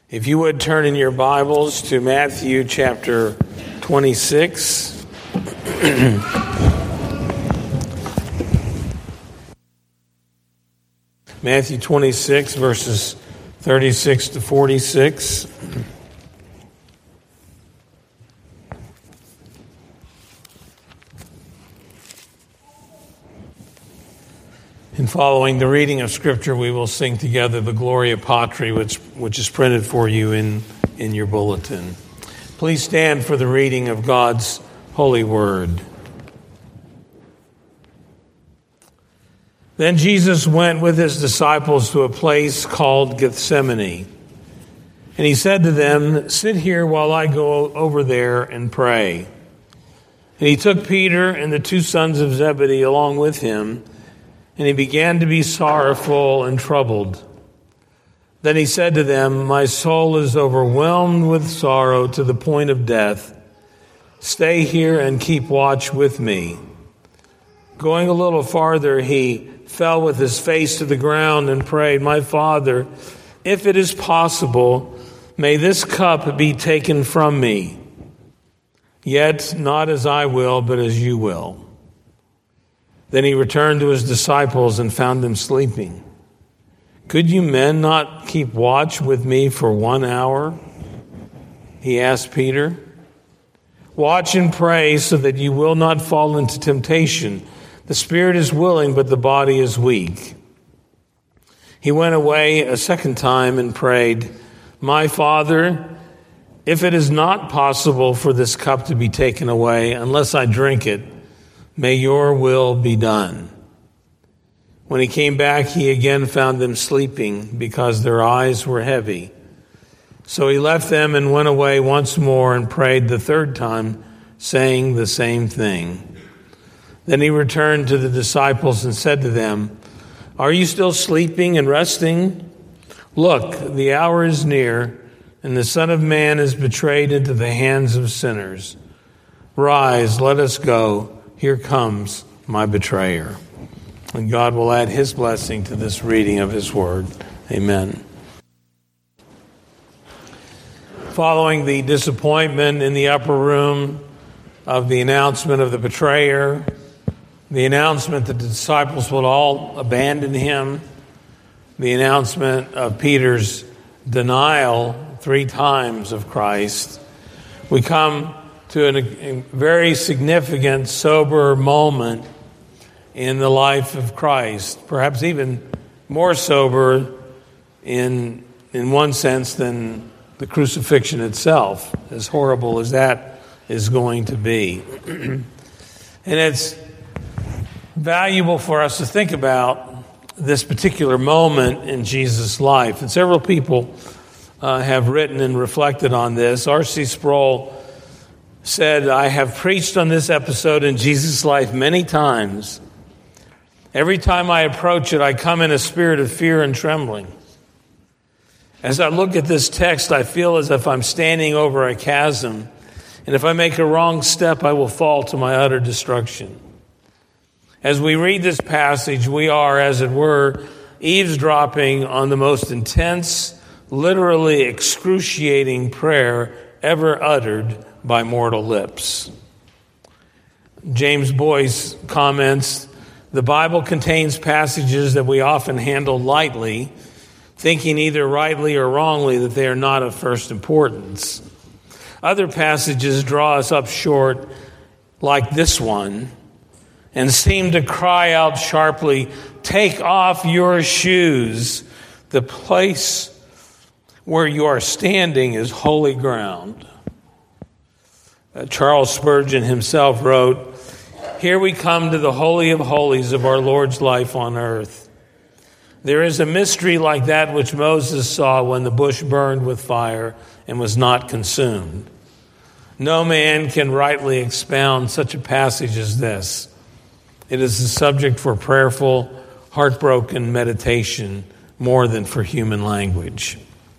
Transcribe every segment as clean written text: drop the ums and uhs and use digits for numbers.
If you would turn in your Bibles to Matthew chapter 26. Matthew 26, verses 36 to 46. In following the reading of Scripture, we will sing together the Gloria Patri, which is printed for you in your bulletin. Please stand for the reading of God's holy word. Then Jesus went with his disciples to a place called Gethsemane. And he said to them, "Sit here while I go over there and pray." And he took Peter and the two sons of Zebedee along with him, and he began to be sorrowful and troubled. Then he said to them, "My soul is overwhelmed with sorrow to the point of death. Stay here and keep watch with me." Going a little farther, he fell with his face to the ground and prayed, "My Father, if it is possible, may this cup be taken from me. Yet not as I will, but as you will." Then he returned to his disciples and found them sleeping. "Could you men not keep watch with me for 1 hour?" he asked Peter. "Watch and pray so that you will not fall into temptation. The spirit is willing, but the body is weak." He went away a second time and prayed, "My Father, if it is not possible for this cup to be taken away unless I drink it, may your will be done." When he came back, he again found them sleeping because their eyes were heavy. So he left them and went away once more and prayed the third time, saying the same thing. Then he returned to the disciples and said to them, "Are you still sleeping and resting? Look, the hour is near, and the Son of Man is betrayed into the hands of sinners. Rise, let us go. Here comes my betrayer." And God will add his blessing to this reading of his word. Amen. Following the disappointment in the upper room of the announcement of the betrayer, the announcement that the disciples would all abandon him, the announcement of Peter's denial 3 times of Christ, we come to a very significant, sober moment in the life of Christ, perhaps even more sober in one sense than the crucifixion itself, as horrible as that is going to be. And it's valuable for us to think about this particular moment in Jesus' life. And several people have written and reflected on this. R.C. Sproul said, "I have preached on this episode in Jesus' life many times. Every time I approach it, I come in a spirit of fear and trembling. As I look at this text, I feel as if I'm standing over a chasm, and if I make a wrong step, I will fall to my utter destruction. As we read this passage, we are, as it were, eavesdropping on the most intense, literally excruciating prayer ever uttered by mortal lips." James Boyce comments, "The Bible contains passages that we often handle lightly, thinking either rightly or wrongly that they are not of first importance. Other passages draw us up short, like this one, and seem to cry out sharply, 'Take off your shoes. The place where you are standing is holy ground.' Charles Spurgeon himself wrote, 'Here we come to the Holy of Holies of our Lord's life on earth. There is a mystery like that which Moses saw when the bush burned with fire and was not consumed. No man can rightly expound such a passage as this. It is a subject for prayerful, heartbroken meditation more than for human language."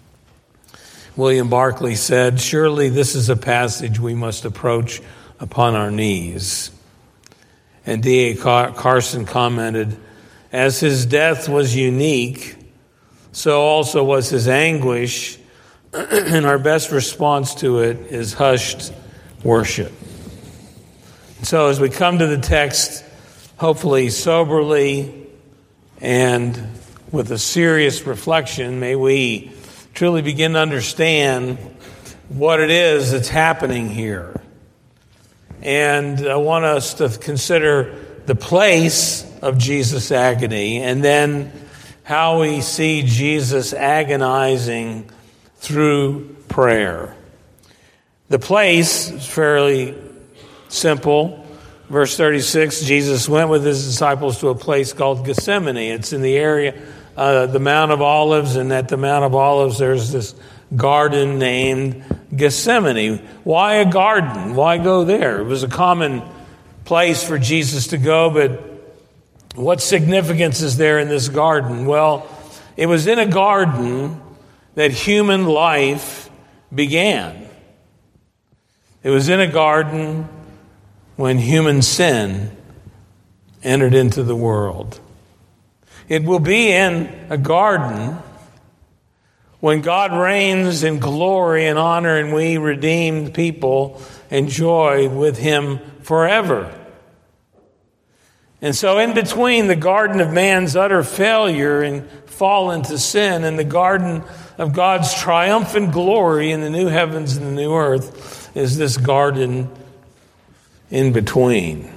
William Barclay said, "Surely this is a passage we must approach upon our knees." And D.A. Carson commented, "As his death was unique, so also was his anguish, and our best response to it is hushed worship. So as we come to the text, hopefully soberly and with a serious reflection, may we truly begin to understand what it is that's happening here. And I want us to consider the place of Jesus' agony, and then how we see Jesus agonizing through prayer. The place is fairly simple. Verse 36, Jesus went with his disciples to a place called Gethsemane. It's in the area, the Mount of Olives, and at the Mount of Olives there's this garden named Gethsemane. Why a garden? Why go there? It was a common place for Jesus to go, but what significance is there in this garden? Well, it was in a garden that human life began. It was in a garden when human sin entered into the world. It will be in a garden when God reigns in glory and honor and we redeemed people enjoy with him forever. And so in between the garden of man's utter failure and fall into sin and the garden of God's triumphant glory in the new heavens and the new earth is this garden in between.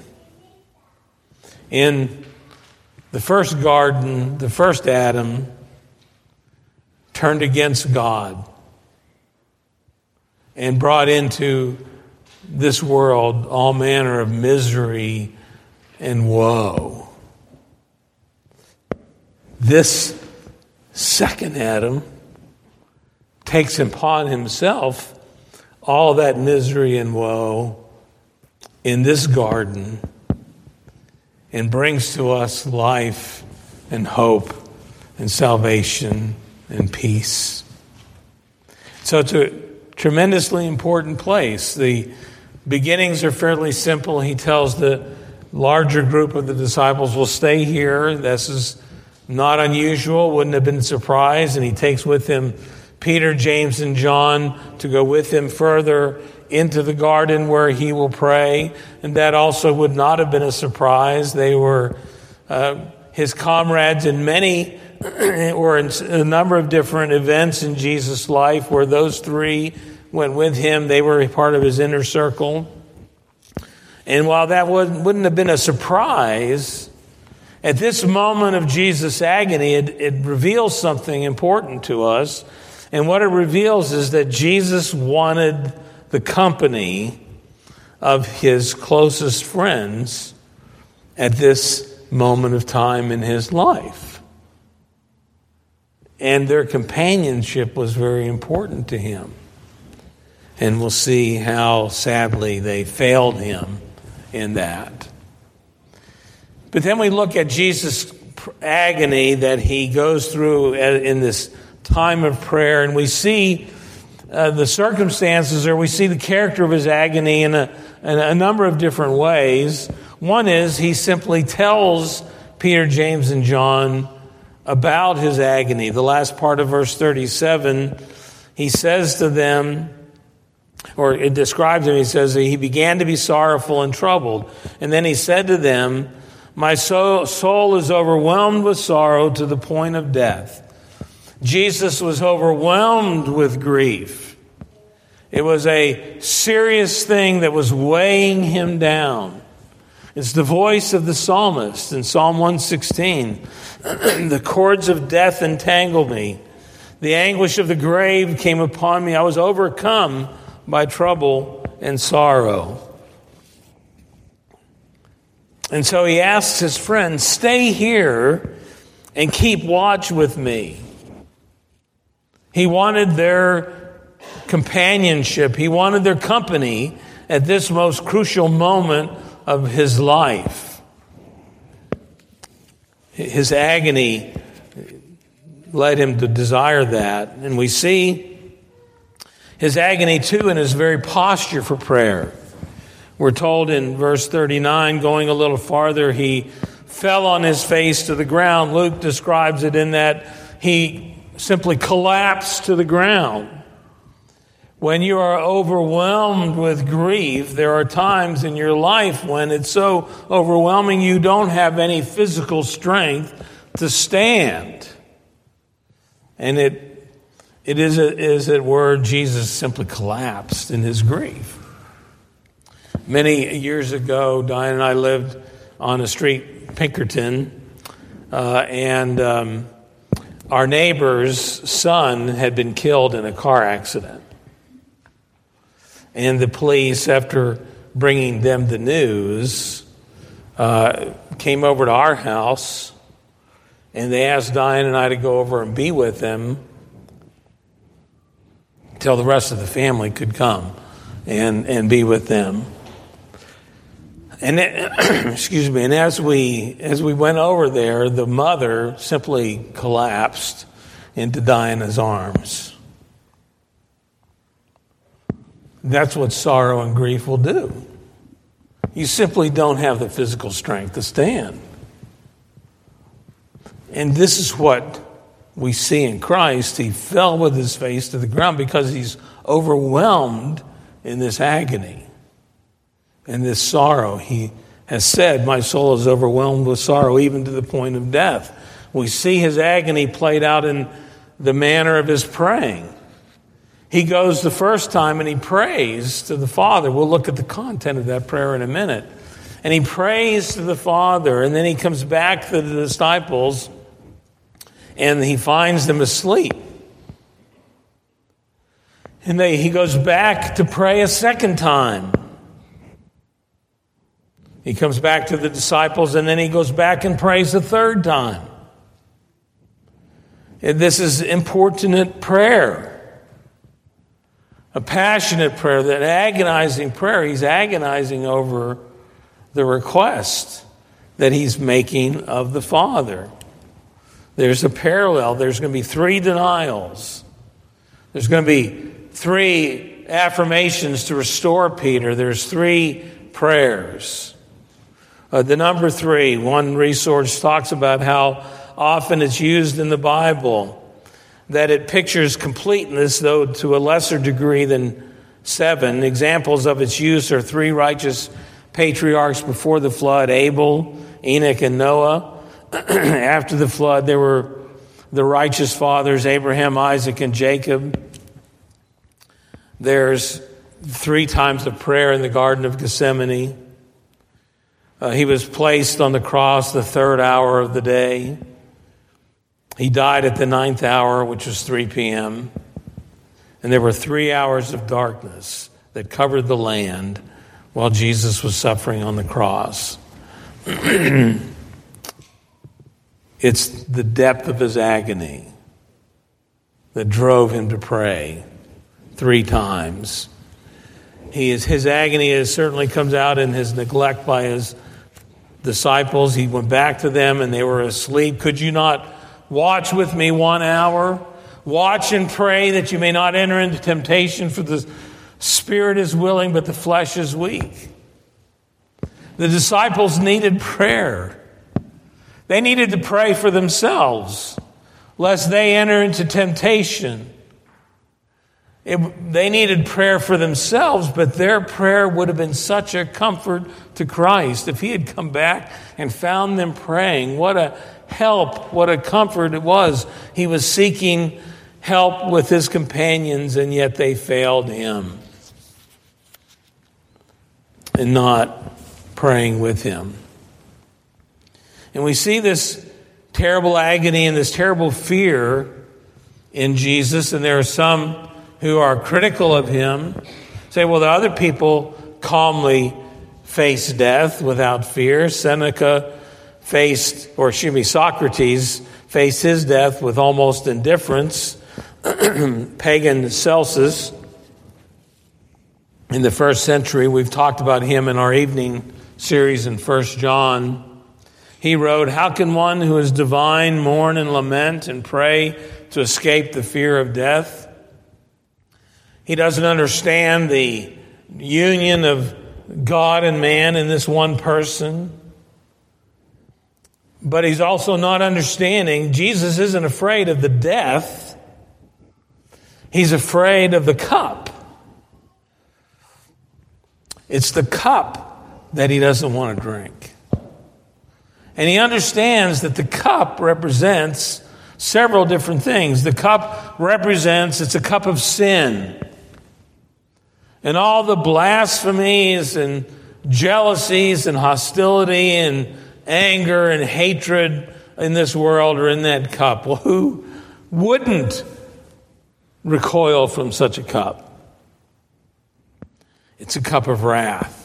In the first garden, the first Adam turned against God and brought into this world all manner of misery and woe. This second Adam takes upon himself all that misery and woe in this garden and brings to us life and hope and salvation and peace. So it's a tremendously important place. The beginnings are fairly simple. He tells the larger group of the disciples, will stay here. This is not unusual, wouldn't have been a surprise. And he takes with him Peter, James, and John to go with him further into the garden where he will pray. And that also would not have been a surprise. They were his comrades in many or in a number of different events in Jesus' life where those three went with him. They were part of his inner circle. And while that wouldn't have been a surprise, at this moment of Jesus' agony, it reveals something important to us. And what it reveals is that Jesus wanted the company of his closest friends at this moment of time in his life. And their companionship was very important to him. And we'll see how sadly they failed him in that. But then we look at Jesus' agony that he goes through in this time of prayer, and we see the circumstances, or we see the character of his agony in a number of different ways. One is he simply tells Peter, James, and John about his agony. The last part of verse 37, he says to them, or it describes him, he says, he began to be sorrowful and troubled. And then he said to them, my soul is overwhelmed with sorrow to the point of death. Jesus was overwhelmed with grief. It was a serious thing that was weighing him down. It's the voice of the psalmist in Psalm 116. The cords of death entangled me. The anguish of the grave came upon me. I was overcome by trouble and sorrow. And so he asks his friends, stay here and keep watch with me. He wanted their companionship. He wanted their company at this most crucial moment of his life. His agony led him to desire that. And we see his agony, too, in his very posture for prayer. We're told in verse 39, going a little farther, he fell on his face to the ground. Luke describes it in that he simply collapsed to the ground. When you are overwhelmed with grief, there are times in your life when it's so overwhelming you don't have any physical strength to stand. And it is as it were, Jesus simply collapsed in his grief. Many years ago, Diane and I lived on a street, Pinkerton, and our neighbor's son had been killed in a car accident. And the police, after bringing them the news, came over to our house, and they asked Diane and I to go over and be with them till the rest of the family could come and be with them. And excuse me. And as we went over there, the mother simply collapsed into Diana's arms. That's what sorrow and grief will do. You simply don't have the physical strength to stand. And this is what we see in Christ. He fell with his face to the ground because he's overwhelmed in this agony and this sorrow. He has said, my soul is overwhelmed with sorrow, even to the point of death. We see his agony played out in the manner of his praying. He goes the first time and he prays to the Father. We'll look at the content of that prayer in a minute. And he prays to the Father, and then he comes back to the disciples and he finds them asleep. And he goes back to pray a second time. He comes back to the disciples, and then he goes back and prays a third time. And this is importunate prayer. A passionate prayer, that agonizing prayer. He's agonizing over the request that he's making of the Father. There's a parallel. There's going to be 3 denials. There's going to be 3 affirmations to restore Peter. There's 3 prayers. The number 3, one resource talks about how often it's used in the Bible, that it pictures completeness, though to a lesser degree than 7. Examples of its use are 3 righteous patriarchs before the flood, Abel, Enoch, and Noah. After the flood, there were the righteous fathers, Abraham, Isaac, and Jacob. There's 3 times of prayer in the Garden of Gethsemane. He was placed on the cross the 3rd hour of the day. He died at the 9th hour, which was 3 p.m. And there were 3 hours of darkness that covered the land while Jesus was suffering on the cross. It's the depth of his agony that drove him to pray 3 times. His agony certainly comes out in his neglect by his disciples. He went back to them and they were asleep. Could you not watch with me 1 hour? Watch and pray that you may not enter into temptation, for the spirit is willing, but the flesh is weak. The disciples needed prayer. They needed to pray for themselves, lest they enter into temptation. They needed prayer for themselves, but their prayer would have been such a comfort to Christ. If he had come back and found them praying, what a help, what a comfort it was. He was seeking help with his companions, and yet they failed him in not praying with him. And we see this terrible agony and this terrible fear in Jesus, and there are some who are critical of him, say, well, the other people calmly face death without fear. Socrates faced his death with almost indifference. Pagan Celsus, in the 1st century, we've talked about him in our evening series in 1 John. He wrote, how can one who is divine mourn and lament and pray to escape the fear of death? He doesn't understand the union of God and man in this one person. But he's also not understanding Jesus isn't afraid of the death. He's afraid of the cup It's the cup that he doesn't want to drink. And he understands that the cup represents several different things. The cup represents, it's a cup of sin. And all the blasphemies and jealousies and hostility and anger and hatred in this world are in that cup. Well, who wouldn't recoil from such a cup? It's a cup of wrath.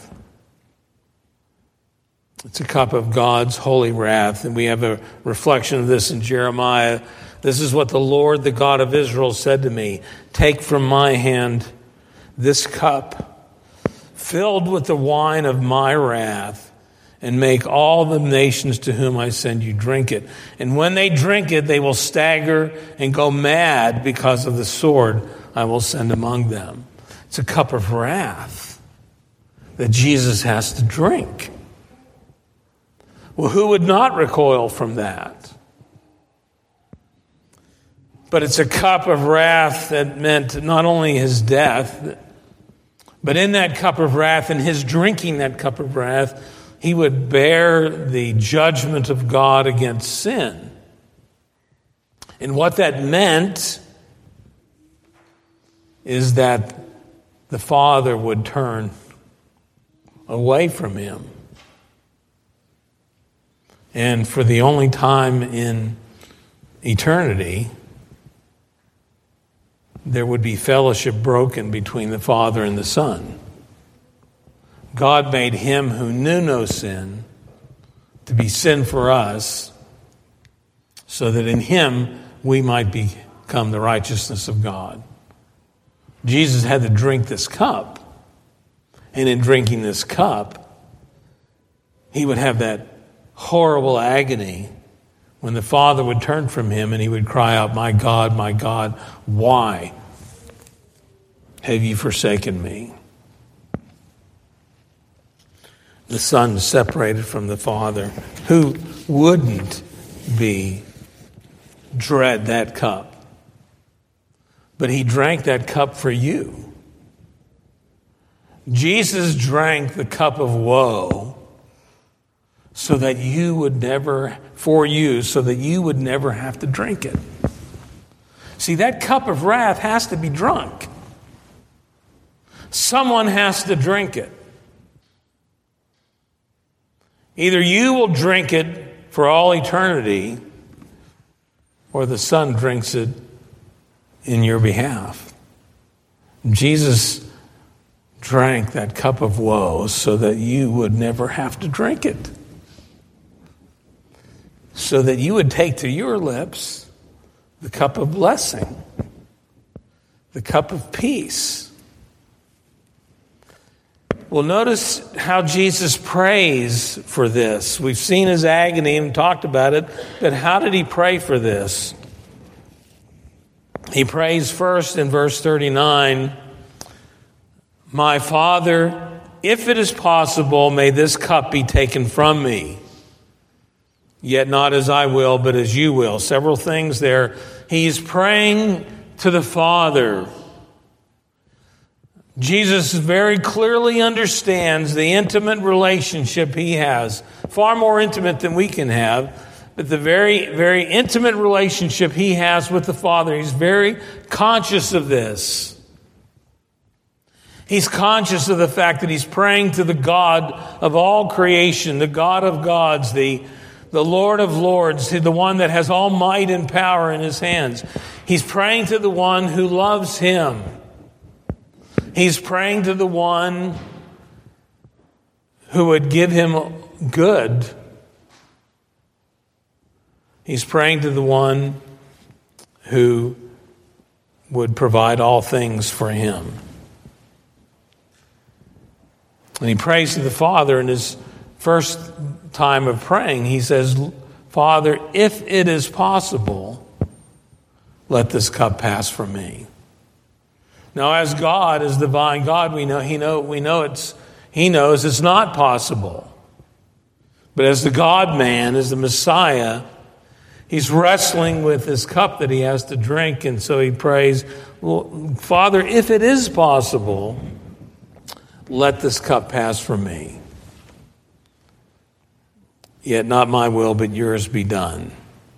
It's a cup of God's holy wrath. And we have a reflection of this in Jeremiah. This is what the Lord, the God of Israel, said to me. Take from my hand this cup, filled with the wine of my wrath, and make all the nations to whom I send you drink it. And when they drink it, they will stagger and go mad because of the sword I will send among them. It's a cup of wrath that Jesus has to drink. Well, who would not recoil from that? But it's a cup of wrath that meant not only his death, but in that cup of wrath and his drinking that cup of wrath, he would bear the judgment of God against sin. And what that meant is that the Father would turn away from him. And for the only time in eternity, there would be fellowship broken between the Father and the Son. God made him who knew no sin to be sin for us, so that in him we might become the righteousness of God. Jesus had to drink this cup, and in drinking this cup, he would have that horrible agony when the Father would turn from him and he would cry out, my God, why have you forsaken me? The Son separated from the Father. Who wouldn't dread that cup? But he drank that cup for you. Jesus drank the cup of woe so that you would never have to drink it. See, that cup of wrath has to be drunk. Someone has to drink it. Either you will drink it for all eternity, or the Son drinks it in your behalf. Jesus drank that cup of woe so that you would never have to drink it. So that you would take to your lips the cup of blessing, the cup of peace. Well, notice how Jesus prays for this. We've seen his agony and talked about it, but how did he pray for this? He prays first in verse 39, my Father, if it is possible, may this cup be taken from me. Yet not as I will, but as you will. Several things there. He's praying to the Father. Jesus very clearly understands the intimate relationship he has, far more intimate than we can have, but the very, very intimate relationship he has with the Father. He's very conscious of this. He's conscious of the fact that he's praying to the God of all creation, the God of gods, the Lord of lords, the one that has all might and power in his hands. He's praying to the one who loves him. He's praying to the one who would give him good. He's praying to the one who would provide all things for him. And he prays to the Father in his first time of praying. He says, Father, if it is possible, let this cup pass from me. Now, as God, as divine God, he knows it's not possible. But as the God-man, as the Messiah, he's wrestling with this cup that he has to drink, and so he prays, well, Father, if it is possible, let this cup pass from me. Yet not my will, but yours be done.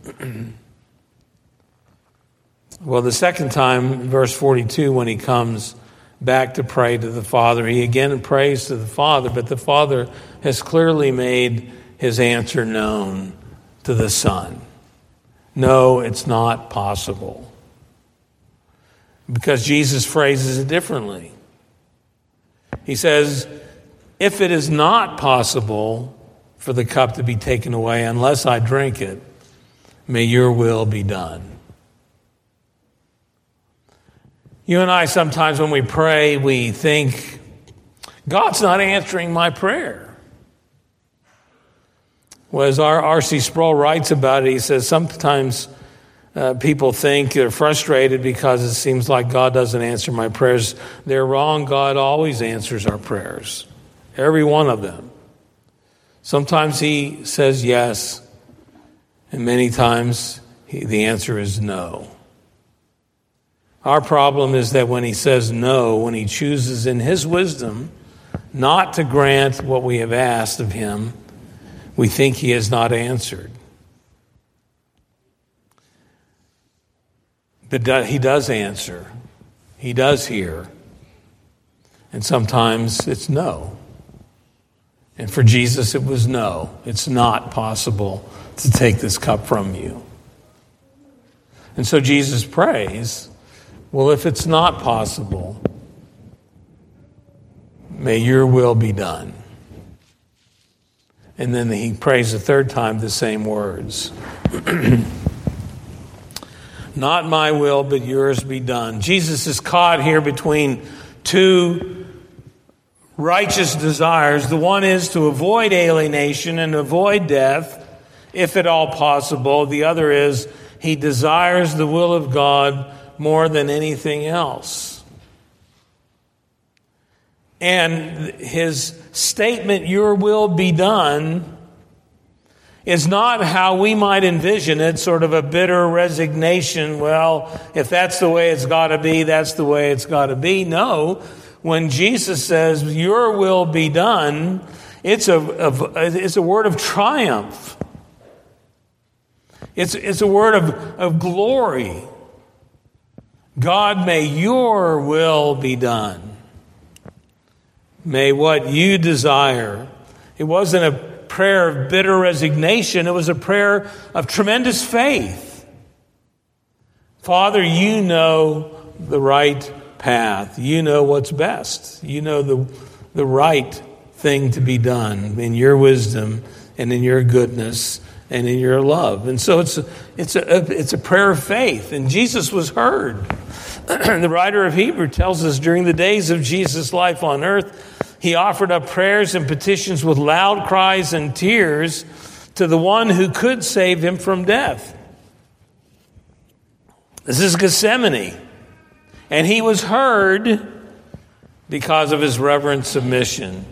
Well, the second time, verse 42, when he comes back to pray to the Father, he again prays to the Father, but the Father has clearly made his answer known to the Son. No, it's not possible. Because Jesus phrases it differently. He says, if it is not possible for the cup to be taken away unless I drink it, may your will be done. You and I, sometimes when we pray, we think, God's not answering my prayer. Well, as R.C. Sproul writes about it, he says sometimes people think they're frustrated because it seems like God doesn't answer my prayers. They're wrong. God always answers our prayers, every one of them. Sometimes he says yes, and many times the answer is no. Our problem is that when he says no, when he chooses in his wisdom not to grant what we have asked of him, we think he has not answered. But he does answer. He does hear. And sometimes it's no. And for Jesus it was no. It's not possible to take this cup from you. And so Jesus prays, well, if it's not possible, may your will be done. And then he prays a third time the same words. Not my will, but yours be done. Jesus is caught here between two righteous desires. The one is to avoid alienation and avoid death, if at all possible. The other is he desires the will of God more than anything else. And his statement, your will be done, is not how we might envision it, sort of a bitter resignation. Well, if that's the way it's got to be, that's the way it's got to be. No, when Jesus says, your will be done, it's a word of triumph. It's a word of glory. God, may your will be done. May what you desire. It wasn't a prayer of bitter resignation. It was a prayer of tremendous faith. Father, you know the right path. You know what's best. You know the right thing to be done in your wisdom and in your goodness and in your love. And so it's a prayer of faith. And Jesus was heard. The writer of Hebrews tells us during the days of Jesus' life on earth, he offered up prayers and petitions with loud cries and tears to the one who could save him from death. This is Gethsemane. And he was heard because of his reverent submission.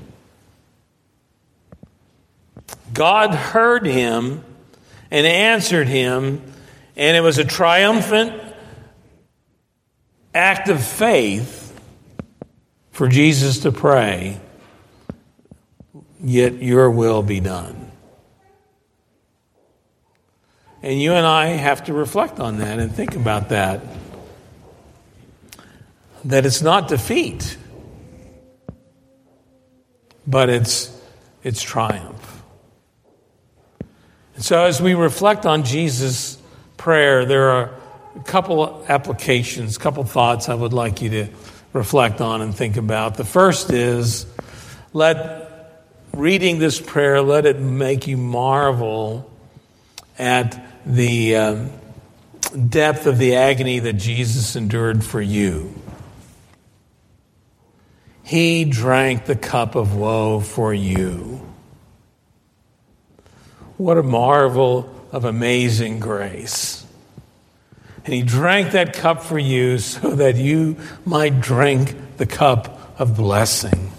God heard him and answered him, and it was a triumphant act of faith for Jesus to pray, yet your will be done. And you and I have to reflect on that and think about that. That it's not defeat, but it's triumph. And so as we reflect on Jesus' prayer, there are a couple applications, a couple thoughts I would like you to reflect on and think about. The first is, reading this prayer, let it make you marvel at the depth of the agony that Jesus endured for you. He drank the cup of woe for you. What a marvel of amazing grace. And he drank that cup for you so that you might drink the cup of blessing.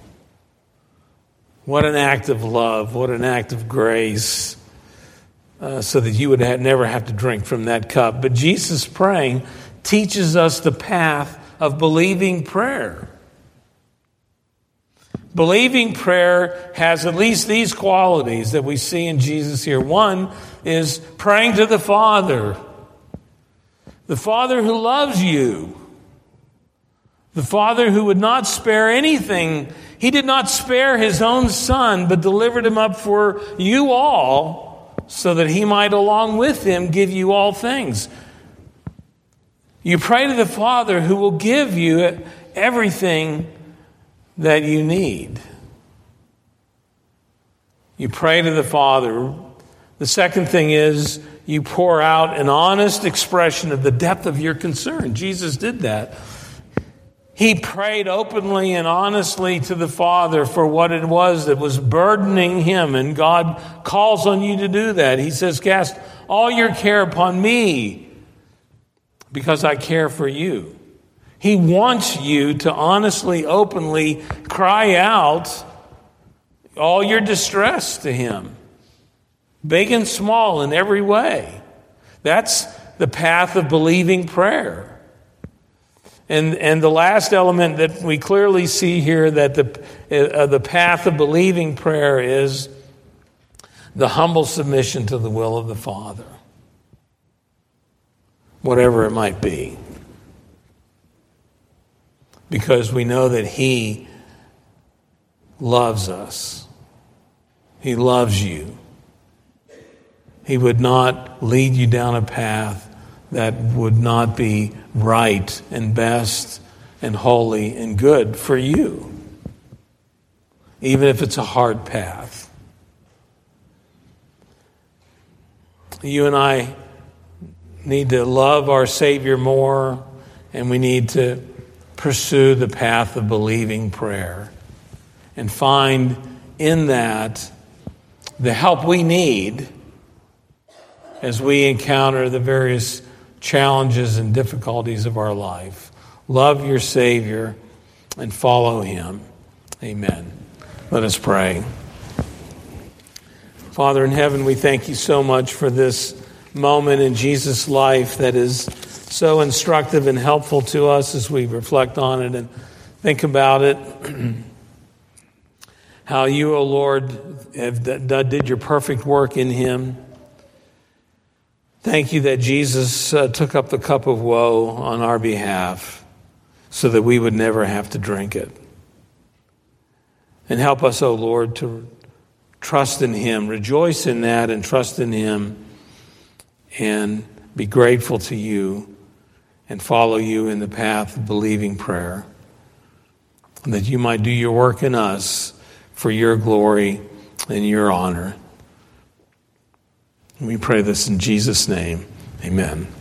What an act of love, what an act of grace, so that you would never have to drink from that cup. But Jesus praying teaches us the path of believing prayer. Believing prayer has at least these qualities that we see in Jesus here. One is praying to the Father. The Father who loves you. The Father who would not spare anything. He did not spare his own Son, but delivered him up for you all, so that he might along with him give you all things. You pray to the Father who will give you everything that you need. You pray to the Father. The second thing is you pour out an honest expression of the depth of your concern. Jesus did that. He prayed openly and honestly to the Father for what it was that was burdening him, and God calls on you to do that. He says, cast all your care upon me because I care for you. He wants you to honestly, openly cry out all your distress to him, big and small in every way. That's the path of believing prayer. And the last element that we clearly see here, that the path of believing prayer, is the humble submission to the will of the Father, whatever it might be. Because we know that he loves us. He loves you. He would not lead you down a path that would not be right and best and holy and good for you, even if it's a hard path. You and I need to love our Savior more, and we need to pursue the path of believing prayer and find in that the help we need as we encounter the various challenges and difficulties of our life. Love your Savior and follow him. Amen. Let us pray. Father in heaven, we thank you so much for this moment in Jesus' life that is so instructive and helpful to us as we reflect on it and think about it. How you, O Lord, did your perfect work in him. Thank you that Jesus took up the cup of woe on our behalf so that we would never have to drink it. And help us, O Lord, to trust in him, rejoice in that and trust in him, and be grateful to you and follow you in the path of believing prayer, and that you might do your work in us for your glory and your honor. We pray this in Jesus' name. Amen.